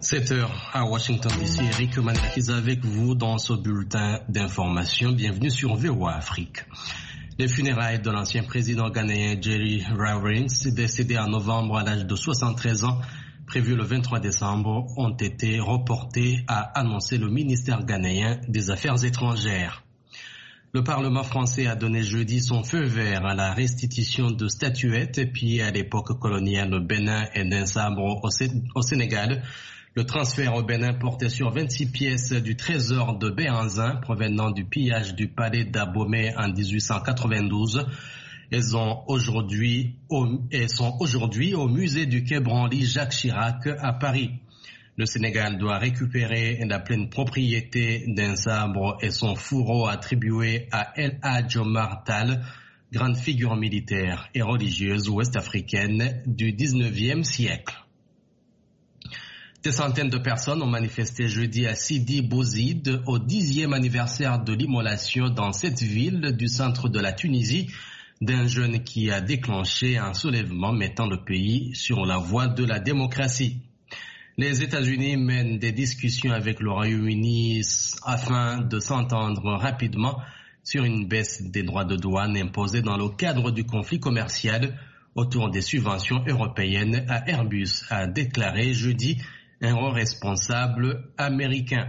7h à Washington DC, Eric Mandakiza avec vous dans ce bulletin d'information. Bienvenue sur VOA Afrique. Les funérailles de l'ancien président ghanéen Jerry Rawlings, décédé en novembre à l'âge de 73 ans, prévues le 23 décembre, ont été reportées, a annoncé le ministère ghanéen des Affaires étrangères. Le Parlement français a donné jeudi son feu vert à la restitution de statuettes pillées à l'époque coloniale au Bénin et d'un sabre au Sénégal. Le transfert au Bénin portait sur 26 pièces du trésor de Béhanzin provenant du pillage du palais d'Abomey en 1892. Elles sont aujourd'hui au musée du Quai Branly Jacques Chirac à Paris. Le Sénégal doit récupérer la pleine propriété d'un sabre et son fourreau attribué à El Hadj Omar Tall, grande figure militaire et religieuse ouest-africaine du 19e siècle. Des centaines de personnes ont manifesté jeudi à Sidi Bouzid au 10e anniversaire de l'immolation dans cette ville du centre de la Tunisie d'un jeune qui a déclenché un soulèvement mettant le pays sur la voie de la démocratie. Les États-Unis mènent des discussions avec le Royaume-Uni afin de s'entendre rapidement sur une baisse des droits de douane imposés dans le cadre du conflit commercial autour des subventions européennes à Airbus, a déclaré jeudi un haut responsable américain.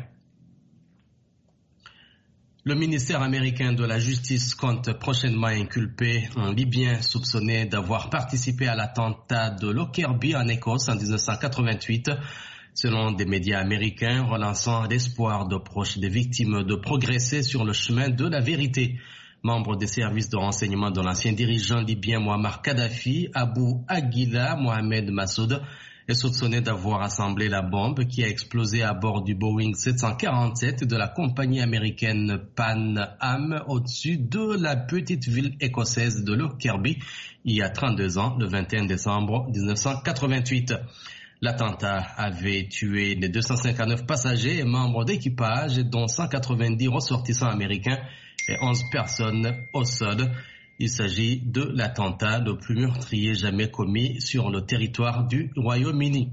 Le ministère américain de la Justice compte prochainement inculper un Libyen soupçonné d'avoir participé à l'attentat de Lockerbie en Écosse en 1988, selon des médias américains relançant l'espoir de proches des victimes de progresser sur le chemin de la vérité. Membre des services de renseignement de l'ancien dirigeant libyen Muammar Kadhafi, Abu Aguila Mohamed Massoud, est soupçonné d'avoir assemblé la bombe qui a explosé à bord du Boeing 747 de la compagnie américaine Pan Am au-dessus de la petite ville écossaise de Lockerbie il y a 32 ans, le 21 décembre 1988. L'attentat avait tué les 259 passagers et membres d'équipage, dont 190 ressortissants américains et 11 personnes au sol. Il s'agit de l'attentat le plus meurtrier jamais commis sur le territoire du Royaume-Uni.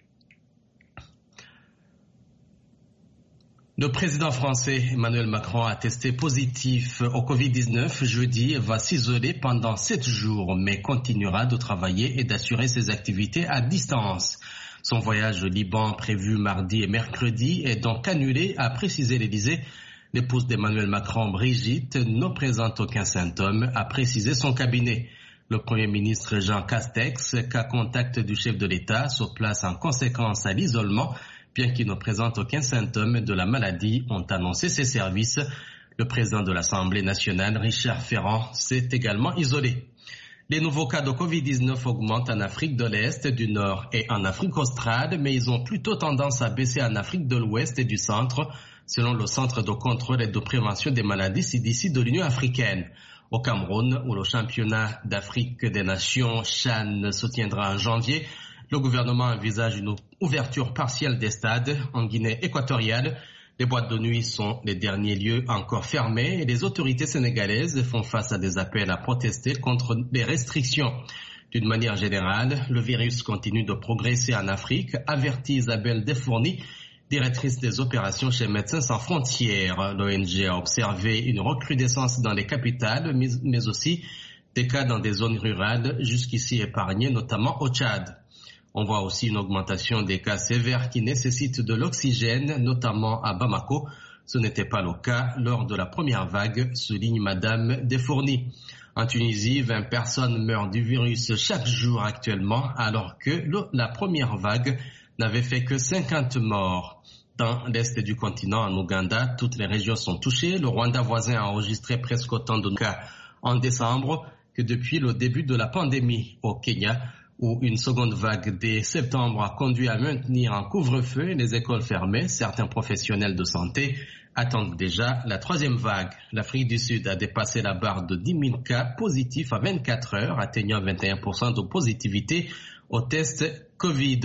Le président français Emmanuel Macron a testé positif au Covid-19 jeudi et va s'isoler pendant 7 jours, mais continuera de travailler et d'assurer ses activités à distance. Son voyage au Liban prévu mardi et mercredi est donc annulé, a précisé l'Élysée. L'épouse d'Emmanuel Macron, Brigitte, ne présente aucun symptôme, a précisé son cabinet. Le Premier ministre Jean Castex, cas contact du chef de l'État, se place en conséquence à l'isolement, bien qu'il ne présente aucun symptôme de la maladie, ont annoncé ses services. Le président de l'Assemblée nationale, Richard Ferrand, s'est également isolé. Les nouveaux cas de Covid-19 augmentent en Afrique de l'Est, du Nord et en Afrique australe, mais ils ont plutôt tendance à baisser en Afrique de l'Ouest et du Centre, selon le Centre de contrôle et de prévention des maladies CDC de l'Union africaine. Au Cameroun, où le championnat d'Afrique des Nations CHAN se tiendra en janvier, le gouvernement envisage une ouverture partielle des stades. En Guinée équatoriale, les boîtes de nuit sont les derniers lieux encore fermés et les autorités sénégalaises font face à des appels à protester contre les restrictions. D'une manière générale, le virus continue de progresser en Afrique, avertit Isabelle Desfourny, directrice des opérations chez Médecins sans frontières. L'ONG a observé une recrudescence dans les capitales, mais aussi des cas dans des zones rurales jusqu'ici épargnées, notamment au Tchad. On voit aussi une augmentation des cas sévères qui nécessitent de l'oxygène, notamment à Bamako. Ce n'était pas le cas lors de la première vague, souligne Madame Desfourny. En Tunisie, 20 personnes meurent du virus chaque jour actuellement, alors que la première vague n'avait fait que 50 morts. Dans l'est du continent, en Ouganda, toutes les régions sont touchées. Le Rwanda voisin a enregistré presque autant de cas en décembre que depuis le début de la pandémie. Au Kenya, où une seconde vague dès septembre a conduit à maintenir un couvre-feu et les écoles fermées, certains professionnels de santé attendent déjà la troisième vague. L'Afrique du Sud a dépassé la barre de 10 000 cas positifs à 24 heures, atteignant 21% de positivité au test Covid.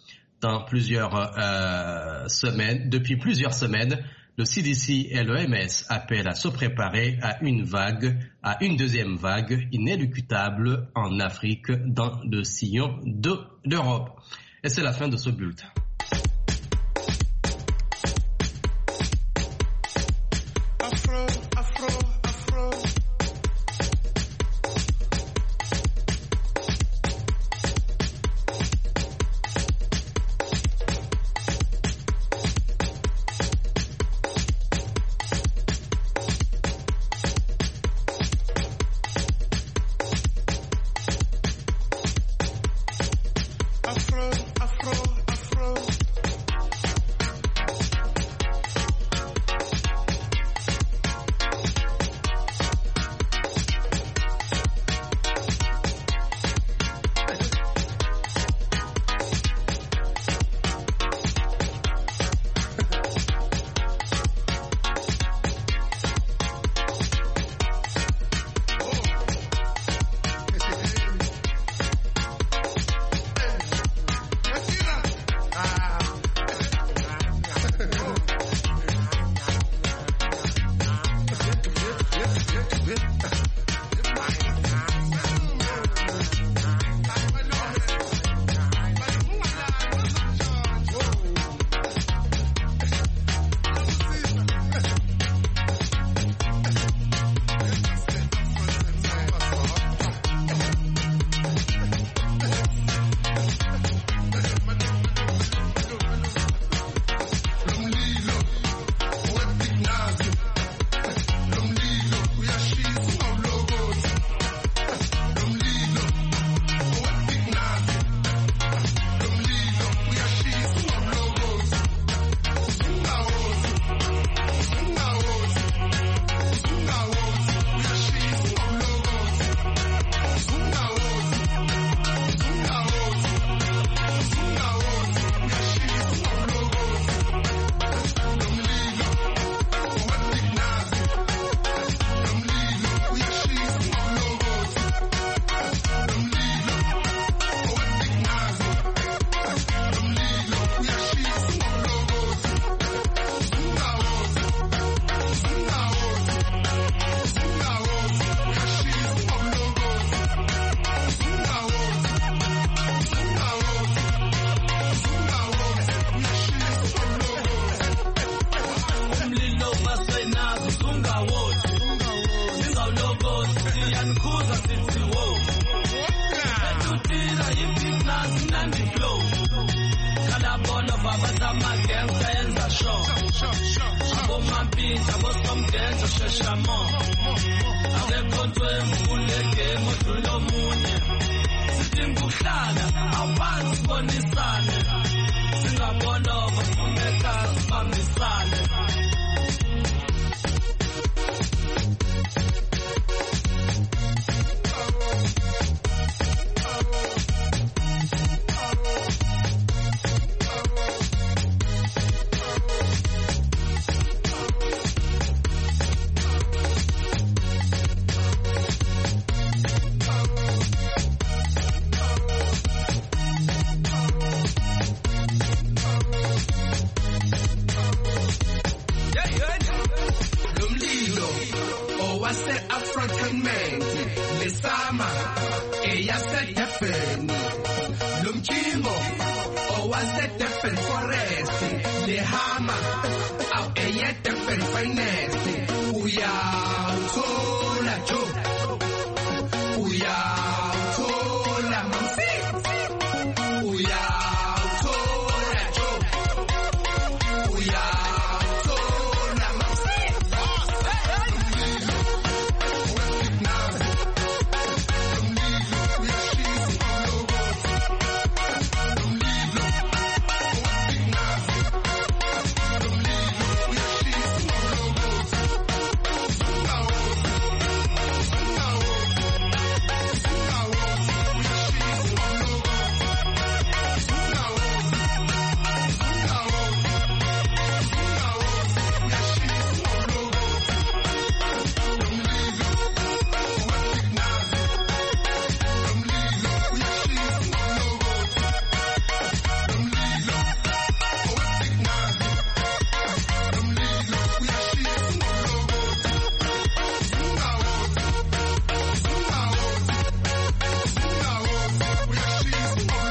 Depuis plusieurs semaines, le CDC et l'OMS appellent à se préparer à une deuxième vague inéluctable en Afrique dans le sillon de l'Europe. Et c'est la fin de ce bulletin. Singabona bafuneka sibambisane